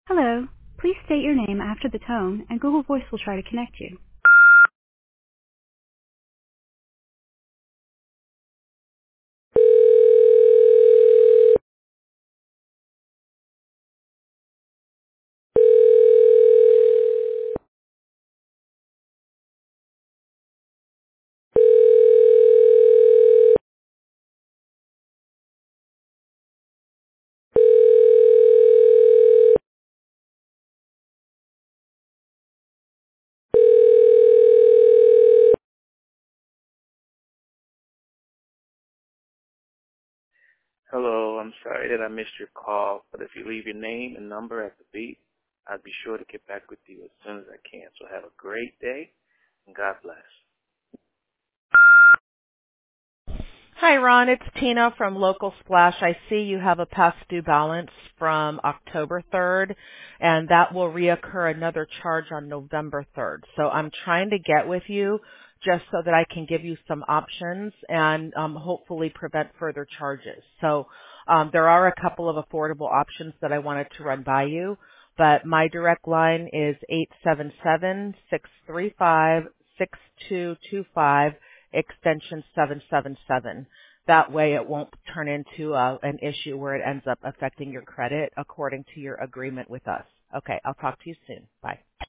Hello. Please state your name after the tone, and Google Voice will try to connect you. Hello, I'm sorry that I missed your call, but if you leave your name and number at the beep, I'd be sure to get back with you as soon as I can. So have a great day, and God bless. Hi, Ron. It's Tina from Local Splash. I see you have a past due balance from October 3rd, and that will reoccur another charge on November 3rd. So I'm trying to get with you just so that I can give you some options and hopefully prevent further charges. So there are a couple of affordable options that I wanted to run by you, but my direct line is 877-635-6225, extension 777. That way it won't turn into an issue where it ends up affecting your credit according to your agreement with us. Okay, I'll talk to you soon. Bye.